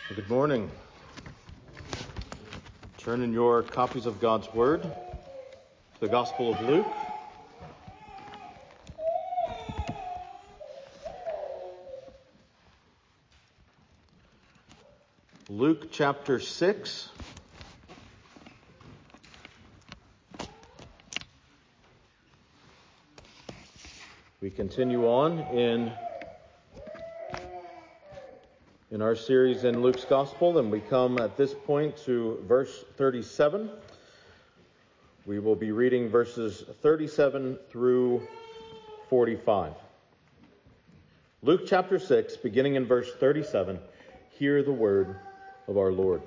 Good morning. Turn in your copies of God's Word to the Gospel of Luke. Luke chapter 6. We continue on in our series in Luke's Gospel, and we come at this point to verse 37. We will be reading verses 37 through 45. Luke chapter 6, beginning in verse 37, hear the word of our Lord.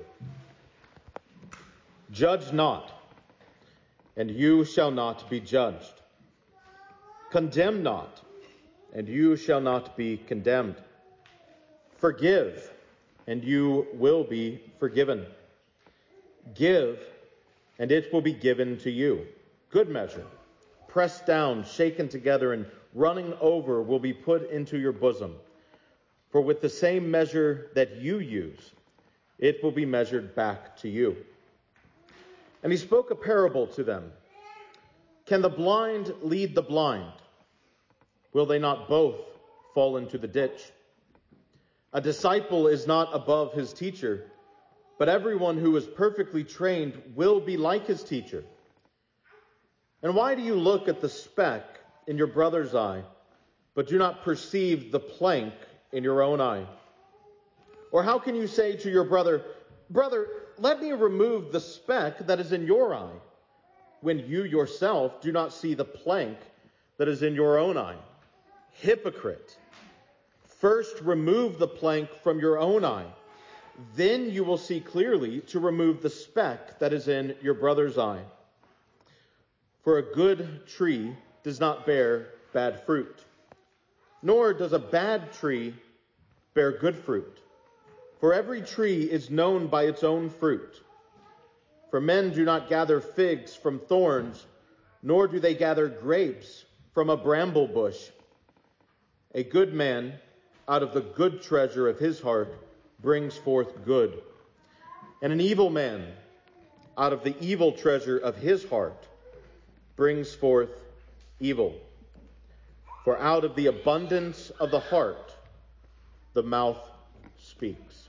Judge not, and you shall not be judged. Condemn not, and you shall not be condemned. Forgive, and you will be forgiven. Give, and it will be given to you. Good measure, pressed down, shaken together, and running over will be put into your bosom. For with the same measure that you use, it will be measured back to you. And he spoke a parable to them. Can the blind lead the blind? Will they not both fall into the ditch? A disciple is not above his teacher, but everyone who is perfectly trained will be like his teacher. And why do you look at the speck in your brother's eye, but do not perceive the plank in your own eye? Or how can you say to your brother, Brother, let me remove the speck that is in your eye, when you yourself do not see the plank that is in your own eye? Hypocrite! First remove the plank from your own eye. Then you will see clearly to remove the speck that is in your brother's eye. For a good tree does not bear bad fruit, nor does a bad tree bear good fruit. For every tree is known by its own fruit. For men do not gather figs from thorns, nor do they gather grapes from a bramble bush. A good man out of the good treasure of his heart brings forth good. And an evil man out of the evil treasure of his heart brings forth evil. For out of the abundance of the heart, the mouth speaks.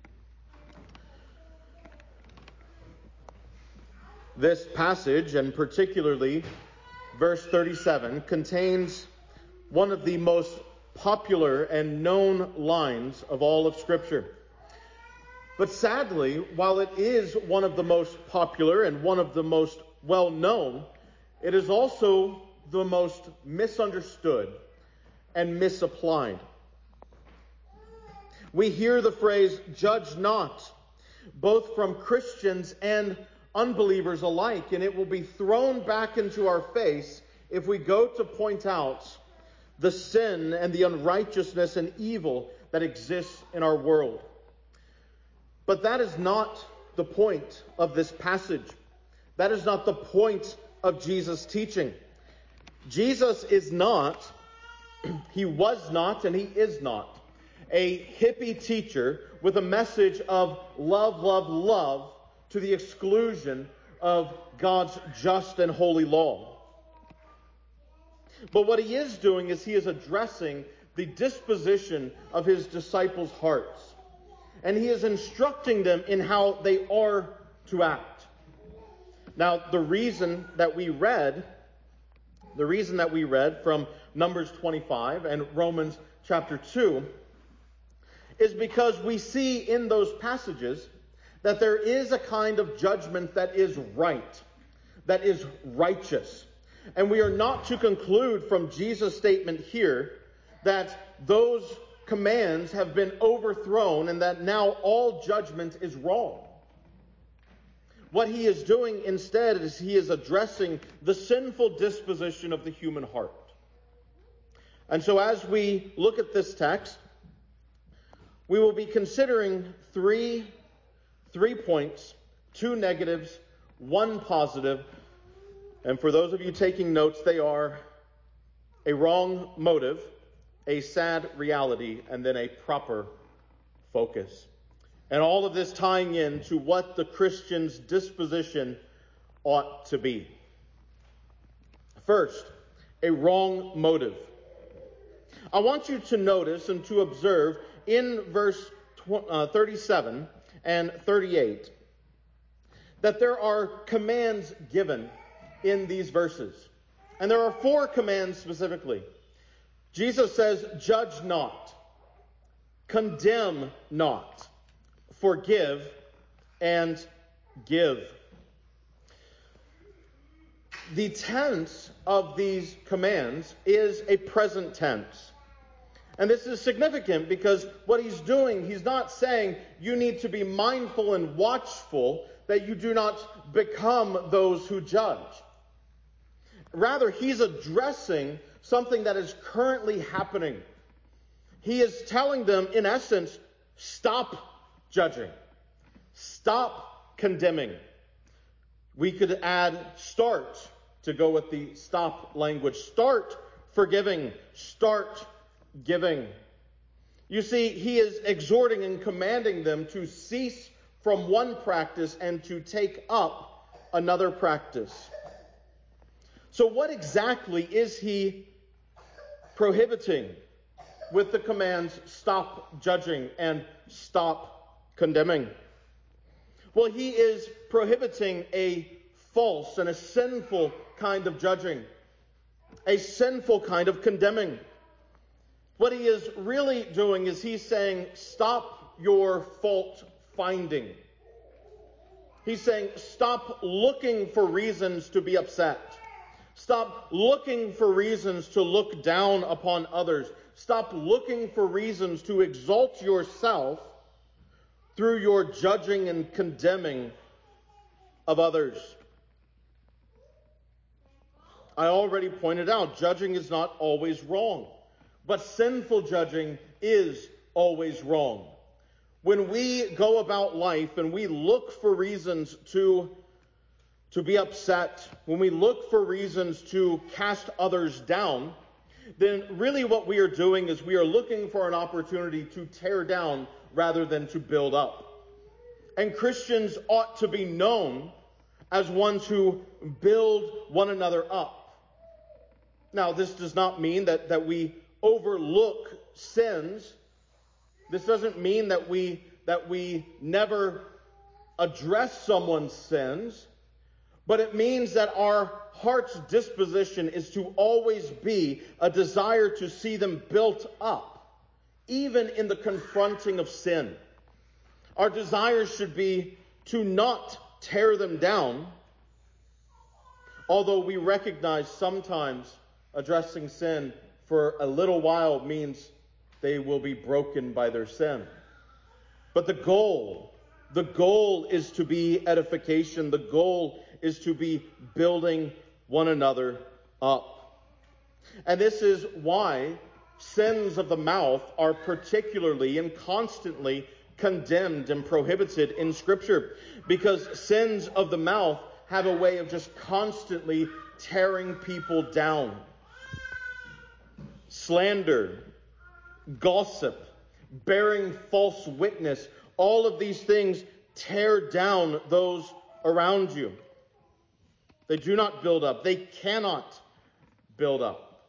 This passage, and particularly verse 37, contains one of the most popular and known lines of all of Scripture. But sadly, while it is one of the most popular and one of the most well-known, it is also the most misunderstood and misapplied. We hear the phrase, judge not, both from Christians and unbelievers alike, and it will be thrown back into our face if we go to point out the sin and the unrighteousness and evil that exists in our world. But that is not the point of this passage. That is not the point of Jesus' teaching. Jesus is not, he was not, and he is not a hippie teacher with a message of love, love, love to the exclusion of God's just and holy law. But what he is doing is he is addressing the disposition of his disciples' hearts. And he is instructing them in how they are to act. Now, the reason that we read from Numbers 25 and Romans chapter 2 is because we see in those passages that there is a kind of judgment that is right, that is righteous. And we are not to conclude from Jesus' statement here that those commands have been overthrown and that now all judgment is wrong. What he is doing instead is he is addressing the sinful disposition of the human heart. And so as we look at this text, we will be considering three points, 2 negatives, 1 positive. And for those of you taking notes, they are a wrong motive, a sad reality, and then a proper focus. And all of this tying in to what the Christian's disposition ought to be. First, a wrong motive. I want you to notice and to observe in verse 37 and 38 that there are commands given in these verses. And there are 4 commands specifically. Jesus says, judge not, condemn not, forgive, and give. The tense of these commands is a present tense. And this is significant because what he's doing, he's not saying you need to be mindful and watchful that you do not become those who judge. Rather, he's addressing something that is currently happening. He is telling them, in essence, stop judging. Stop condemning. We could add start to go with the stop language. Start forgiving. Start giving. You see, he is exhorting and commanding them to cease from one practice and to take up another practice. So what exactly is he prohibiting with the commands stop judging and stop condemning? Well, he is prohibiting a false and a sinful kind of judging, a sinful kind of condemning. What he is really doing is he's saying, stop your fault finding. He's saying, stop looking for reasons to be upset. Stop looking for reasons to look down upon others. Stop looking for reasons to exalt yourself through your judging and condemning of others. I already pointed out, judging is not always wrong. But sinful judging is always wrong. When we go about life and we look for reasons to be upset, when we look for reasons to cast others down, then really what we are doing is we are looking for an opportunity to tear down rather than to build up. And Christians ought to be known as ones who build one another up. Now, this does not mean that we overlook sins. This doesn't mean that we never address someone's sins. But it means that our heart's disposition is to always be a desire to see them built up, even in the confronting of sin. Our desire should be to not tear them down, although we recognize sometimes addressing sin for a little while means they will be broken by their sin. But the goal is to be edification. The goal is to be building one another up. And this is why sins of the mouth are particularly and constantly condemned and prohibited in Scripture. Because sins of the mouth have a way of just constantly tearing people down. Slander, gossip, bearing false witness, all of these things tear down those around you. They do not build up. They cannot build up.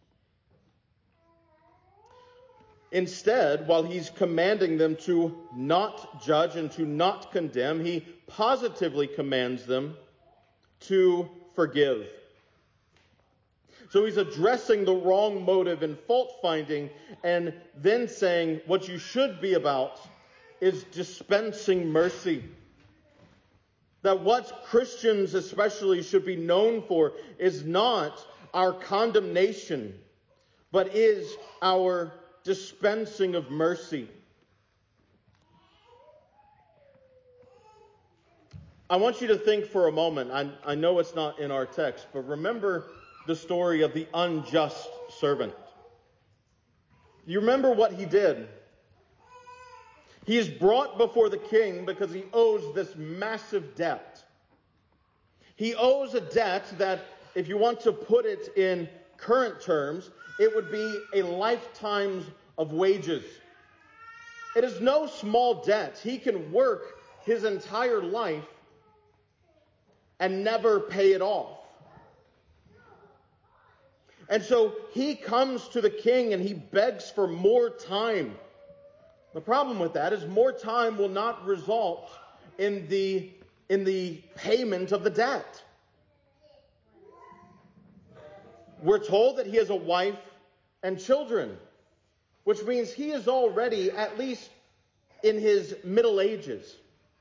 Instead, while he's commanding them to not judge and to not condemn, he positively commands them to forgive. So he's addressing the wrong motive and fault finding and then saying what you should be about is dispensing mercy. That what Christians especially should be known for is not our condemnation, but is our dispensing of mercy. I want you to think for a moment, I know it's not in our text, but remember the story of the unjust servant. You remember what he did? He is brought before the king because he owes this massive debt. He owes a debt that, if you want to put it in current terms, it would be a lifetime of wages. It is no small debt. He can work his entire life and never pay it off. And so he comes to the king and he begs for more time. The problem with that is more time will not result in the payment of the debt. We're told that he has a wife and children, which means he is already at least in his middle ages.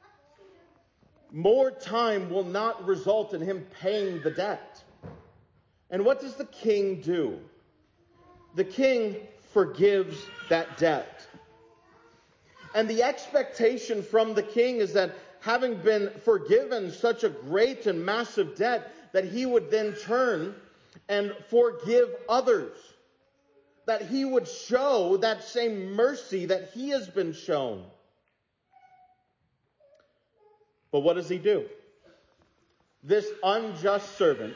More time will not result in him paying the debt. And what does the king do? The king forgives that debt. And the expectation from the king is that having been forgiven such a great and massive debt, that he would then turn and forgive others. That he would show that same mercy that he has been shown. But what does he do? This unjust servant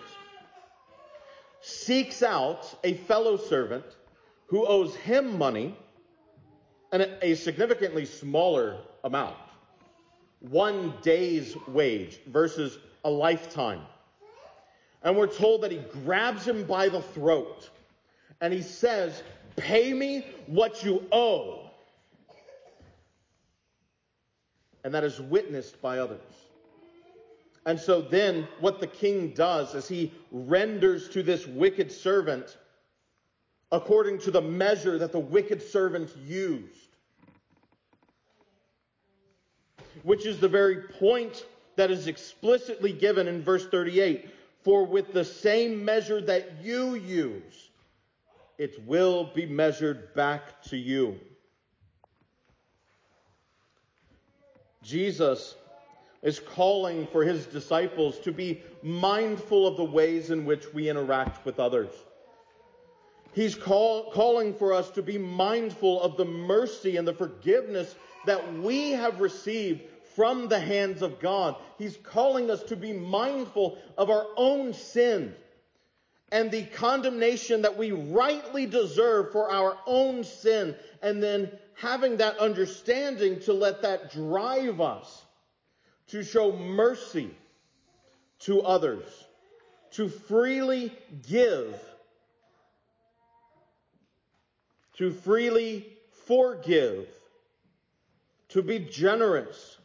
seeks out a fellow servant who owes him money and a significantly smaller amount. 1 day's wage versus a lifetime. And we're told that he grabs him by the throat and he says, "Pay me what you owe." And that is witnessed by others. And so then what the king does is he renders to this wicked servant according to the measure that the wicked servant used. Which is the very point that is explicitly given in verse 38. For with the same measure that you use, it will be measured back to you. Jesus is calling for his disciples to be mindful of the ways in which we interact with others. He's calling for us to be mindful of the mercy and the forgiveness that we have received from the hands of God. He's calling us to be mindful of our own sin and the condemnation that we rightly deserve for our own sin, and then having that understanding to let that drive us to show mercy to others, to freely give, to freely forgive, to be generous.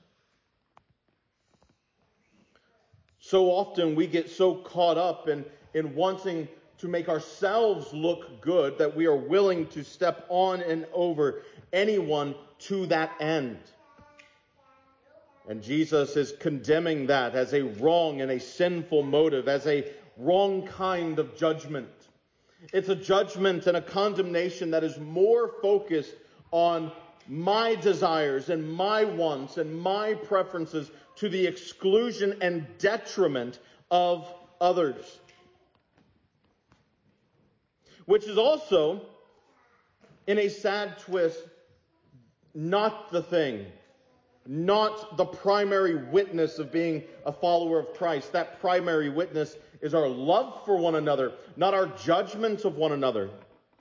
So often we get so caught up in wanting to make ourselves look good that we are willing to step on and over anyone to that end. And Jesus is condemning that as a wrong and a sinful motive, as a wrong kind of judgment. It's a judgment and a condemnation that is more focused on my desires and my wants and my preferences to the exclusion and detriment of others. Which is also, in a sad twist, not the thing. Not the primary witness of being a follower of Christ. That primary witness is our love for one another, not our judgment of one another.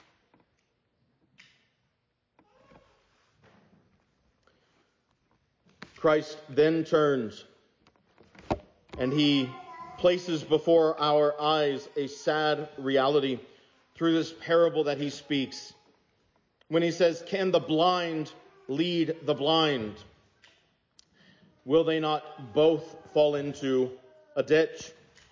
Christ then turns and he places before our eyes a sad reality through this parable that he speaks. When he says, "Can the blind lead the blind? Will they not both fall into a ditch?"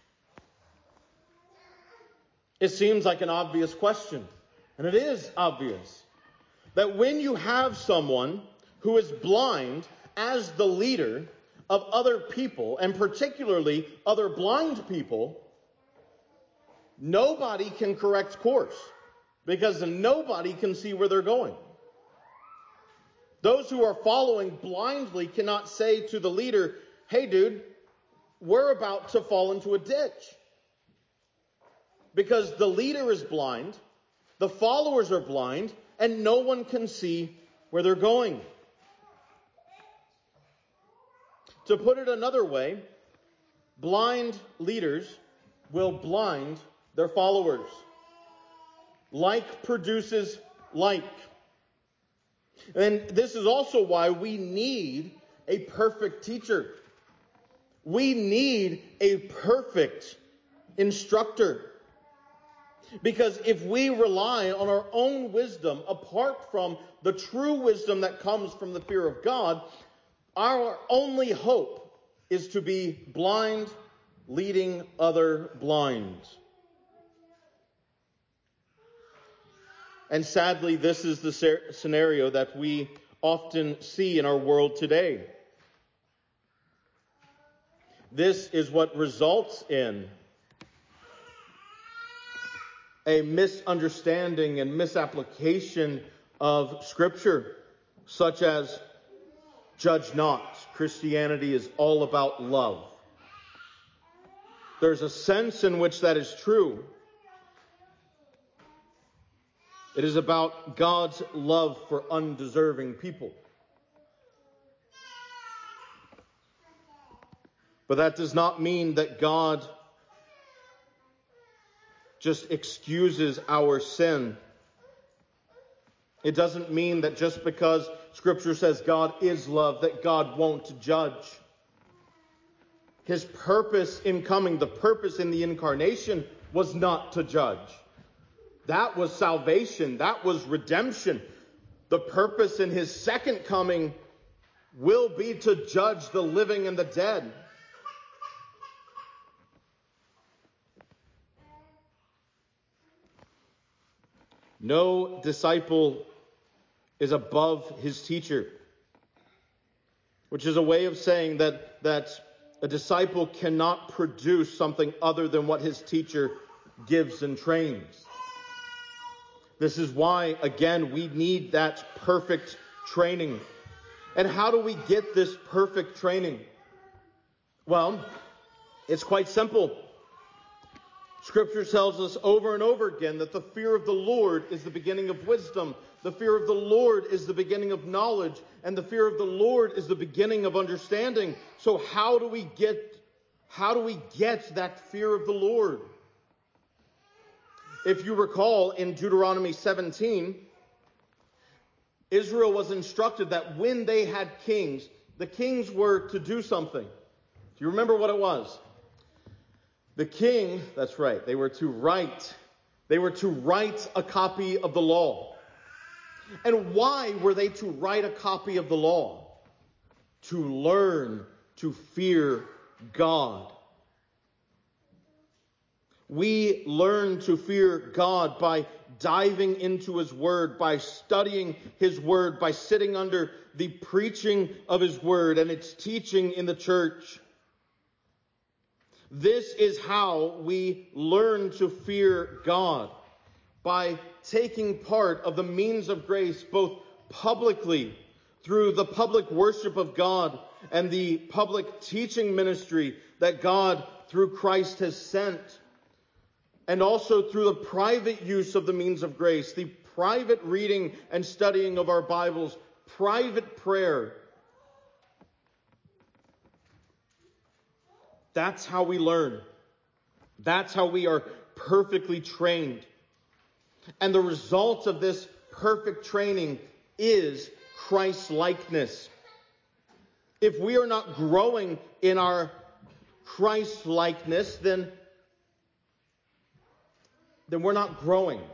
It seems like an obvious question, and it is obvious, that when you have someone who is blind as the leader of other people, and particularly other blind people, nobody can correct course, because nobody can see where they're going. Those who are following blindly cannot say to the leader, "Hey dude, we're about to fall into a ditch." Because the leader is blind, the followers are blind, and no one can see where they're going. To put it another way, blind leaders will blind their followers. Like produces like. And this is also why we need a perfect teacher. We need a perfect instructor. Because if we rely on our own wisdom apart from the true wisdom that comes from the fear of God, our only hope is to be blind, leading other blind. And sadly, this is the scenario that we often see in our world today. This is what results in a misunderstanding and misapplication of Scripture, such as, judge not. Christianity is all about love. There's a sense in which that is true. It is about God's love for undeserving people. But that does not mean that God just excuses our sin. It doesn't mean that just because Scripture says God is love, that God won't judge. His purpose in coming, the purpose in the incarnation, was not to judge. That was salvation. That was redemption. The purpose in His second coming will be to judge the living and the dead. No disciple is above his teacher, which is a way of saying that a disciple cannot produce something other than what his teacher gives and trains. This is why, again, we need that perfect training. And how do we get this perfect training? Well, it's quite simple. Scripture tells us over and over again that the fear of the Lord is the beginning of wisdom. The fear of the Lord is the beginning of knowledge. And the fear of the Lord is the beginning of understanding. So how do we get that fear of the Lord? If you recall in Deuteronomy 17, Israel was instructed that when they had kings, the kings were to do something. Do you remember what it was? The king, that's right, they were to write a copy of the law. And why were they to write a copy of the law? To learn to fear God. We learn to fear God by diving into His Word, by studying His Word, by sitting under the preaching of His Word and its teaching in the church. This is how we learn to fear God, by taking part of the means of grace both publicly through the public worship of God and the public teaching ministry that God through Christ has sent, and also through the private use of the means of grace, the private reading and studying of our Bibles, private prayer. That's how we learn. That's how we are perfectly trained. And the result of this perfect training is Christ-likeness. If we are not growing in our Christ-likeness, then we're not growing.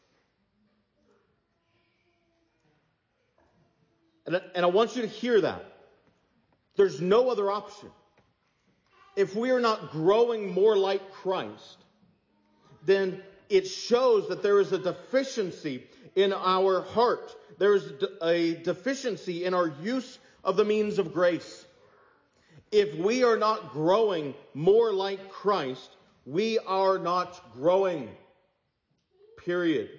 And I want you to hear that. There's no other option. If we are not growing more like Christ, then it shows that there is a deficiency in our heart. There is a deficiency in our use of the means of grace. If we are not growing more like Christ, we are not growing. Period.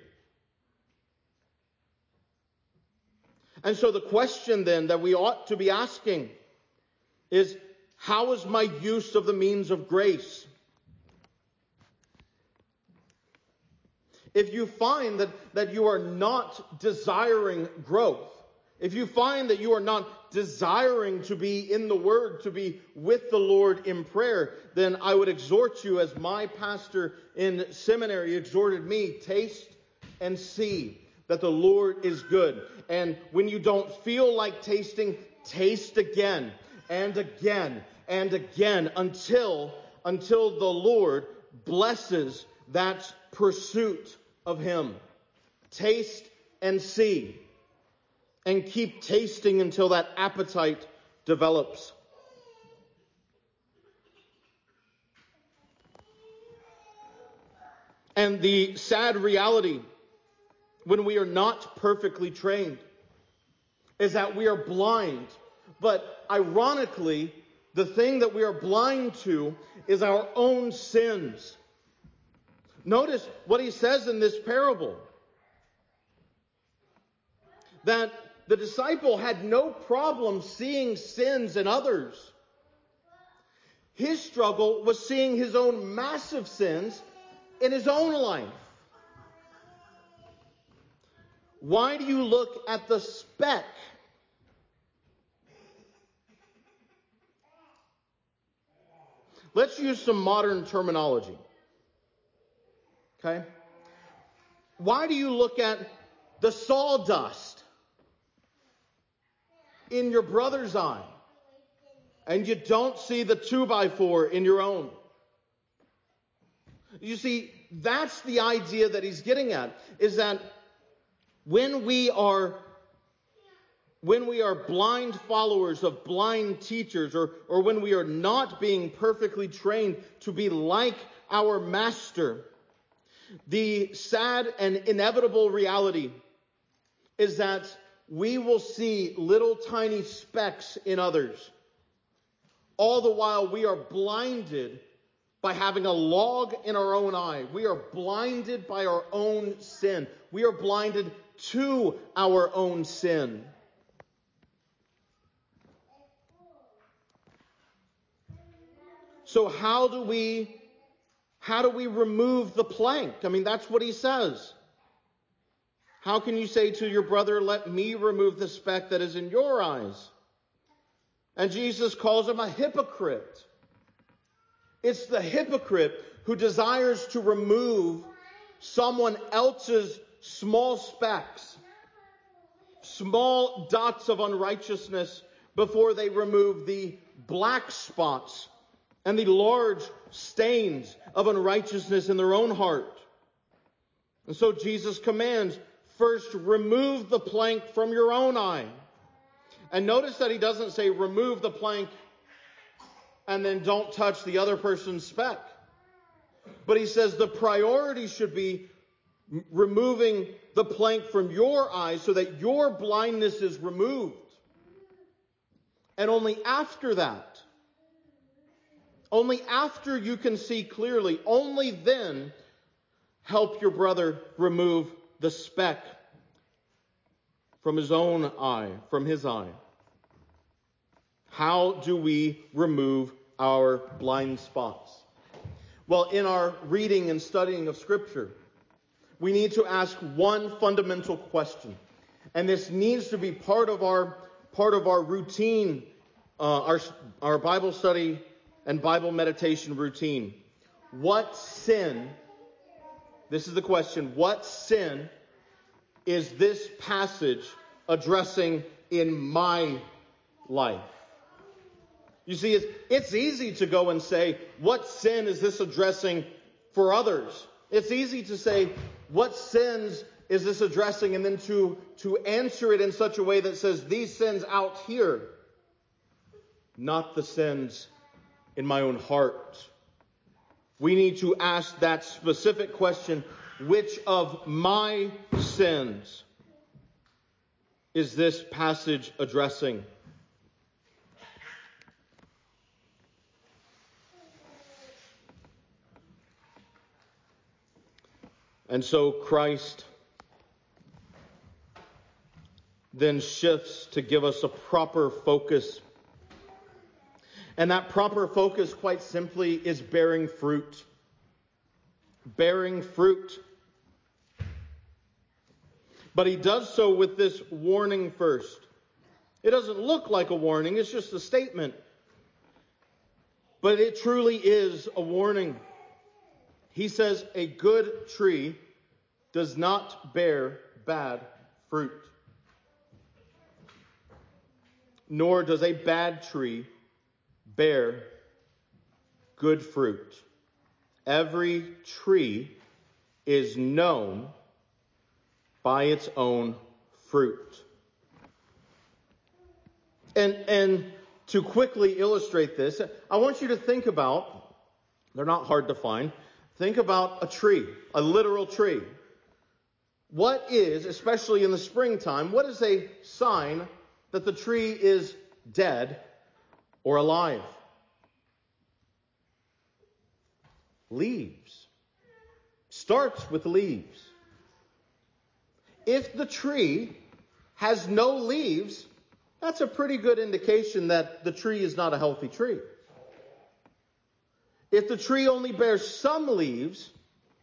And so the question then that we ought to be asking is, how is my use of the means of grace? If you find that you are not desiring growth, if you find that you are not desiring to be in the Word, to be with the Lord in prayer, then I would exhort you, as my pastor in seminary exhorted me, taste and see that the Lord is good. And when you don't feel like tasting, taste again and again and again until the Lord blesses that pursuit of Him. Taste and see. And keep tasting until that appetite develops. And the sad reality when we are not perfectly trained is that we are blind. But ironically, the thing that we are blind to is our own sins. Notice what he says in this parable. That the disciple had no problem seeing sins in others. His struggle was seeing his own massive sins in his own life. Why do you look at the speck? Let's use some modern terminology. Okay? Why do you look at the sawdust in your brother's eye and you don't see the 2x4 in your own? You see, that's the idea that he's getting at, is that when we are blind followers of blind teachers, or when we are not being perfectly trained to be like our master, the sad and inevitable reality is that we will see little tiny specks in others. All the while we are blinded by having a log in our own eye. We are blinded by our own sin. We are blinded to our own sin. So how do we remove the plank? I mean, that's what he says. How can you say to your brother, let me remove the speck that is in your eyes? And Jesus calls him a hypocrite. It's the hypocrite who desires to remove someone else's small specks, small dots of unrighteousness before they remove the black spots and the large stains of unrighteousness in their own heart. And so Jesus commands, first remove the plank from your own eye. And notice that he doesn't say remove the plank and then don't touch the other person's speck. But he says the priority should be removing the plank from your eyes so that your blindness is removed. And only after that, only after you can see clearly, only then help your brother remove the speck from his own eye, from his eye. How do we remove our blind spots? Well, in our reading and studying of Scripture, we need to ask one fundamental question. And this needs to be part of our routine, our Bible study and Bible meditation routine. What sin, this is the question, what sin is this passage addressing in my life? You see, it's easy to go and say, what sin is this addressing for others? It's easy to say, what sins is this addressing? And then to answer it in such a way that says, these sins out here, not the sins in my own heart. We need to ask that specific question, which of my sins is this passage addressing? And so Christ then shifts to give us a proper focus. And that proper focus, quite simply, is bearing fruit. Bearing fruit. But he does so with this warning first. It doesn't look like a warning, it's just a statement. But it truly is a warning. He says a good tree does not bear bad fruit. Nor does a bad tree bear good fruit. Every tree is known by its own fruit. And to quickly illustrate this, I want you to think about, they're not hard to find, think about a tree, a literal tree. What is, especially in the springtime, what is a sign that the tree is dead or alive? Leaves. Starts with leaves. If the tree has no leaves, that's a pretty good indication that the tree is not a healthy tree. If the tree only bears some leaves,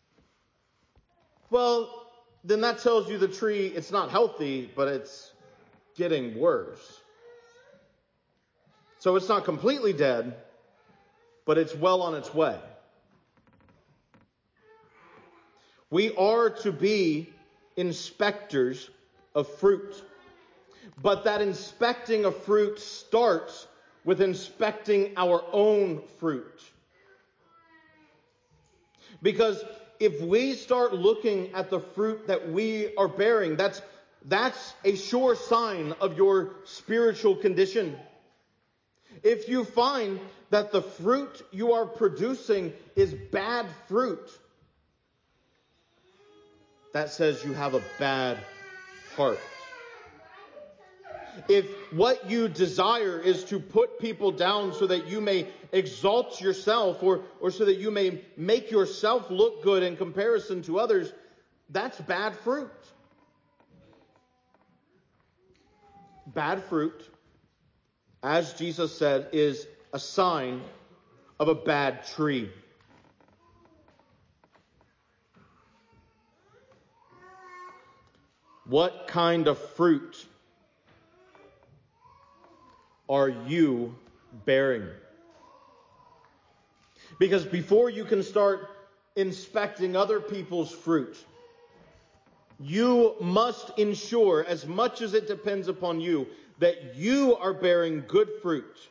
well, then that tells you the tree, it's not healthy, but it's getting worse. So it's not completely dead, but it's well on its way. We are to be inspectors of fruit. But that inspecting of fruit starts with inspecting our own fruit. Because if we start looking at the fruit that we are bearing, that's a sure sign of your spiritual condition. If you find that the fruit you are producing is bad fruit, that says you have a bad heart. If what you desire is to put people down so that you may exalt yourself or so that you may make yourself look good in comparison to others, that's bad fruit. Bad fruit, as Jesus said, is a sign of a bad tree. What kind of fruit are you bearing? Because before you can start inspecting other people's fruit, you must ensure, as much as it depends upon you, that you are bearing good fruit.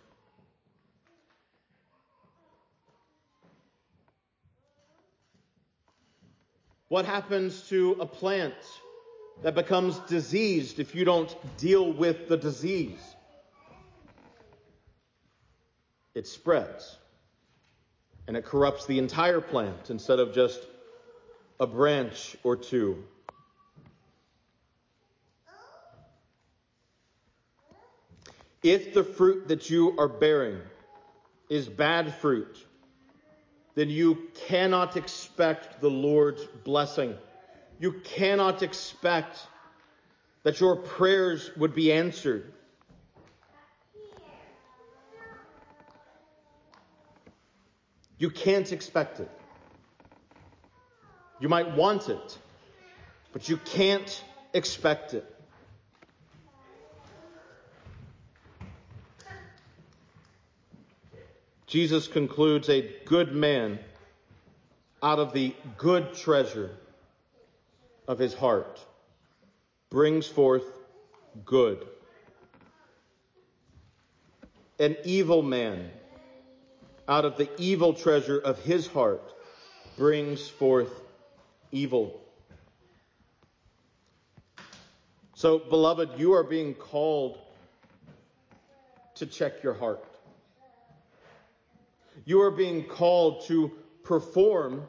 What happens to a plant that becomes diseased if you don't deal with the disease? It spreads. And it corrupts the entire plant instead of just a branch or two. If the fruit that you are bearing is bad fruit, then you cannot expect the Lord's blessing. You cannot expect that your prayers would be answered. You can't expect it. You might want it, but you can't expect it. Jesus concludes, a good man out of the good treasure of his heart brings forth good. An evil man out of the evil treasure of his heart brings forth evil. So, beloved, you are being called to check your heart. You are being called to perform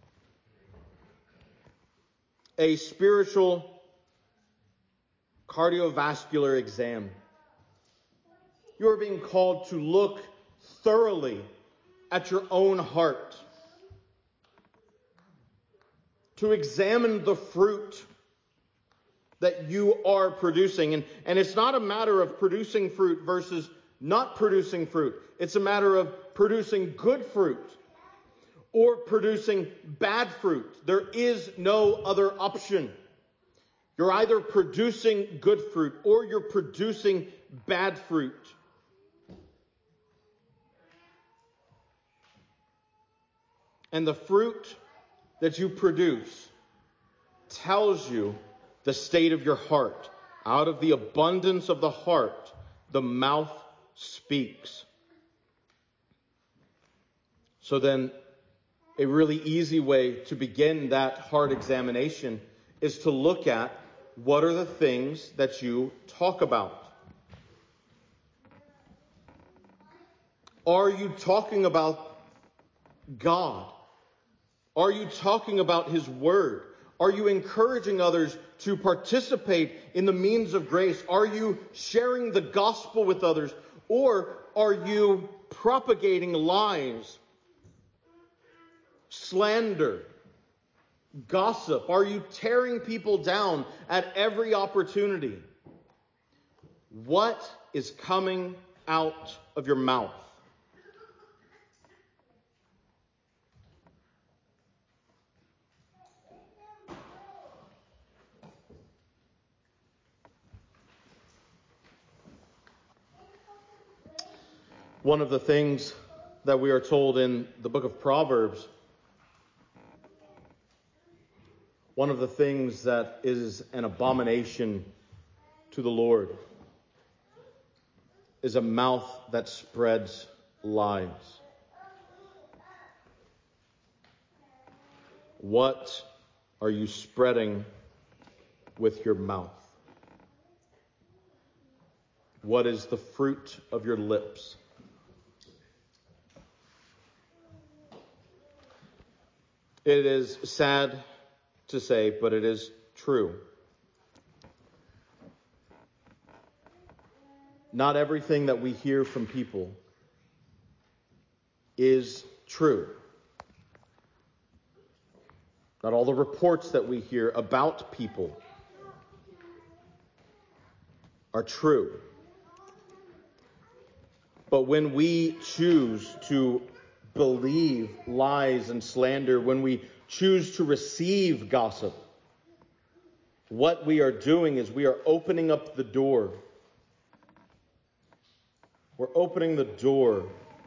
a spiritual cardiovascular exam. You are being called to look thoroughly at your own heart, to examine the fruit that you are producing. And it's not a matter of producing fruit versus not producing fruit. It's a matter of producing good fruit or producing bad fruit. There is no other option. You're either producing good fruit or you're producing bad fruit. And the fruit that you produce tells you the state of your heart. Out of the abundance of the heart, the mouth speaks. So then, a really easy way to begin that heart examination is to look at what are the things that you talk about. Are you talking about God? Are you talking about His Word? Are you encouraging others to participate in the means of grace? Are you sharing the gospel with others? Or are you propagating lies, slander, gossip? Are you tearing people down at every opportunity? What is coming out of your mouth? One of the things that we are told in the book of Proverbs, one of the things that is an abomination to the Lord, is a mouth that spreads lies. What are you spreading with your mouth? What is the fruit of your lips? It is sad to say, but it is true. Not everything that we hear from people is true. Not all the reports that we hear about people are true. But when we choose to believe lies and slander, when we choose to receive gossip, what we are doing is we are opening up the door. We're opening the door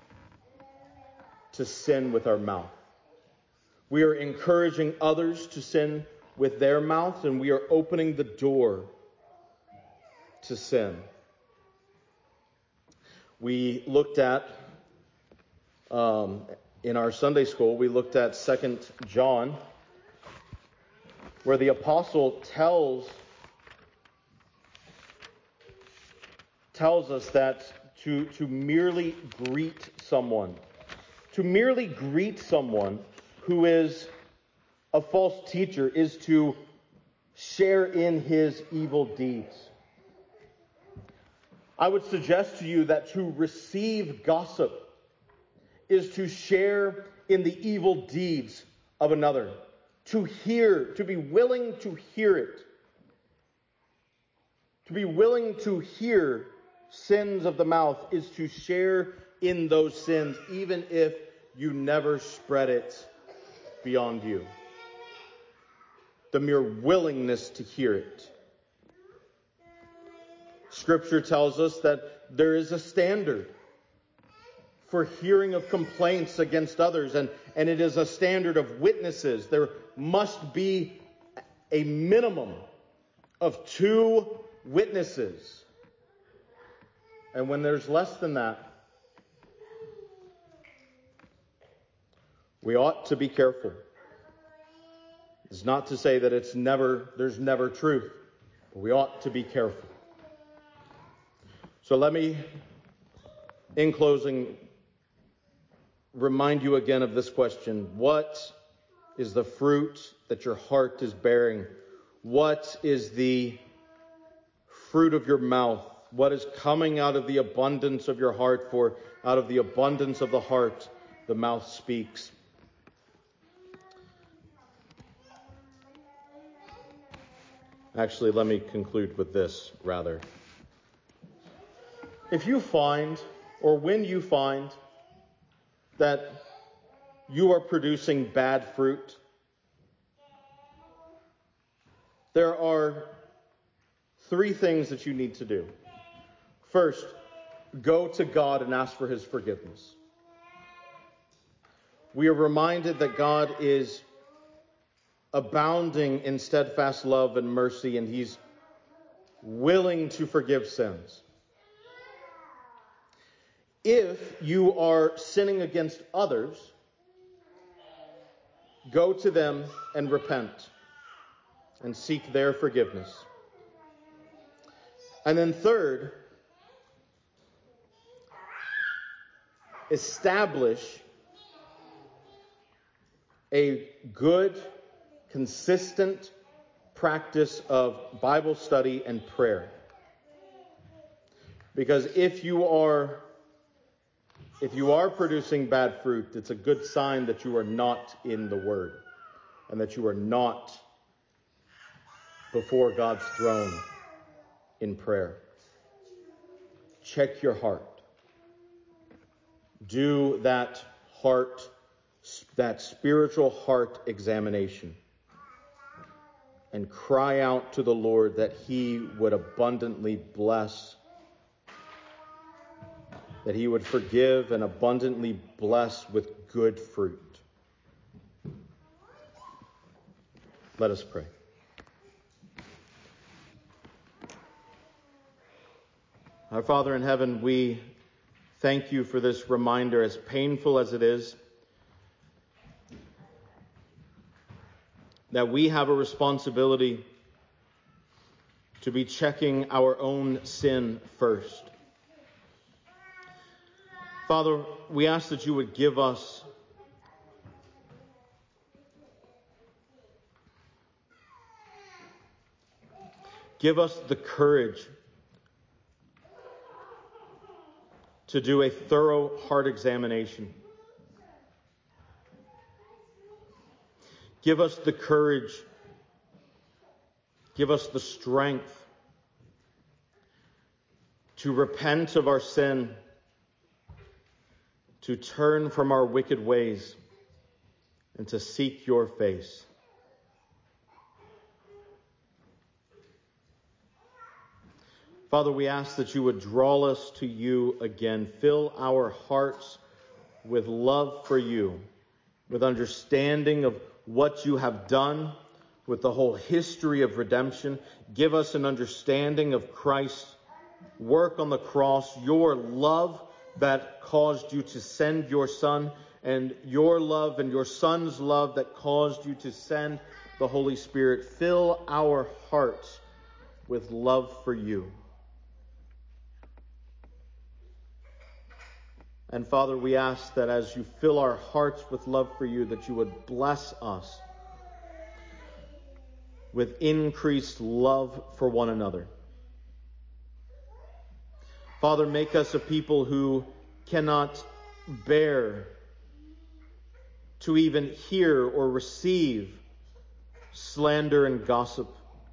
to sin with our mouth. We are encouraging others to sin with their mouth, and we are opening the door to sin. We looked at, in our Sunday school, we looked at 2 John, where the apostle tells us that to merely greet someone who is a false teacher is to share in his evil deeds. I would suggest to you that to receive gossip is to share in the evil deeds of another. To be willing to hear it. To be willing to hear sins of the mouth is to share in those sins, even if you never spread it beyond you. The mere willingness to hear it. Scripture tells us that there is a standard for hearing of complaints against others, and it is a standard of witnesses. There must be a minimum of 2 witnesses. And when there's less than that, we ought to be careful. It's not to say that there's never truth, but we ought to be careful. So let me, in closing, remind you again of this question. What is the fruit that your heart is bearing? What is the fruit of your mouth? What is coming out of the abundance of your heart? For out of the abundance of the heart, the mouth speaks. Actually, let me conclude with this, rather. If you find, or when you find, that you are producing bad fruit, there are 3 things that you need to do. First, go to God and ask for His forgiveness. We are reminded that God is abounding in steadfast love and mercy, and He's willing to forgive sins. If you are sinning against others, go to them and repent and seek their forgiveness. And then third, establish a good, consistent practice of Bible study and prayer. Because if you are producing bad fruit, it's a good sign that you are not in the Word and that you are not before God's throne in prayer. Check your heart. Do that spiritual heart examination and cry out to the Lord that He would abundantly bless, that He would forgive and abundantly bless with good fruit. Let us pray. Our Father in heaven, we thank You for this reminder, as painful as it is, that we have a responsibility to be checking our own sin first. Father, we ask that You would give us the courage to do a thorough heart examination. Give us the courage, give us the strength to repent of our sin, to turn from our wicked ways, and to seek Your face. Father, we ask that You would draw us to You again. Fill our hearts with love for You, with understanding of what You have done, with the whole history of redemption. Give us an understanding of Christ's work on the cross, Your love that caused You to send Your Son, and Your love and Your Son's love that caused You to send the Holy Spirit. Fill our hearts with love for You. And Father, we ask that as You fill our hearts with love for You, that You would bless us with increased love for one another. Father, make us a people who cannot bear to even hear or receive slander and gossip.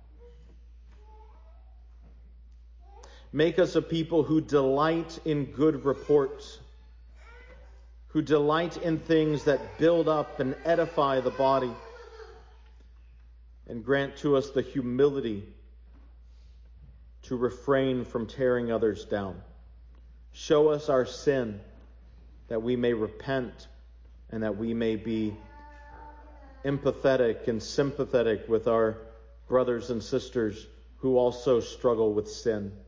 Make us a people who delight in good reports, who delight in things that build up and edify the body, and grant to us the humility to refrain from tearing others down. Show us our sin, that we may repent and that we may be empathetic and sympathetic with our brothers and sisters who also struggle with sin.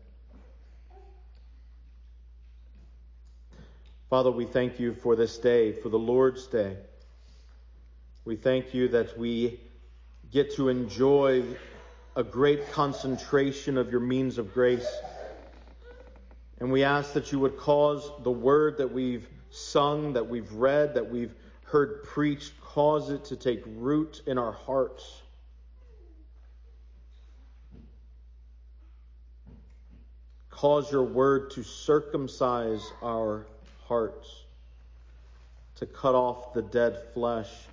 Father, we thank You for this day, for the Lord's Day. We thank You that we get to enjoy a great concentration of Your means of grace. And we ask that You would cause the word that we've sung, that we've read, that we've heard preached, cause it to take root in our hearts. Cause Your word to circumcise our hearts, to cut off the dead flesh,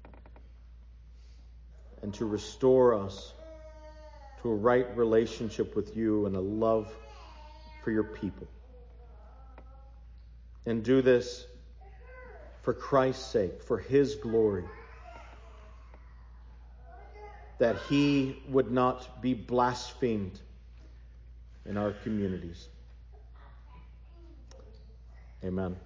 and to restore us to a right relationship with You and a love for Your people. And do this for Christ's sake, for His glory, that He would not be blasphemed in our communities. Amen.